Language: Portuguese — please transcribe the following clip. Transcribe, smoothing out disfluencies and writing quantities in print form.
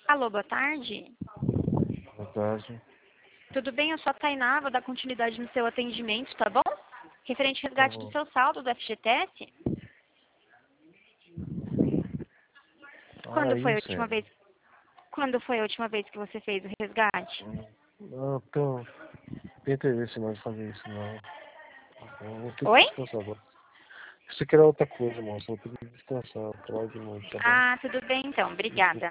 Alô, boa tarde. Boa tarde. Tudo bem? Eu sou a Tainá, vou dar continuidade no seu atendimento, tá bom? Referente ao Tá resgate do bom. seu saldo do FGTS. Ah, Quando foi a isso última é. vez? Quando foi a última vez que você fez o resgate? Não, tem interesse não de fazer isso, não. Eu vou ter que Oi? descansar agora. Isso aqui era outra coisa, moça. Eu vou ter que descansar. Trabalho de noite, tá bom? Ah, tudo bem então. Obrigada.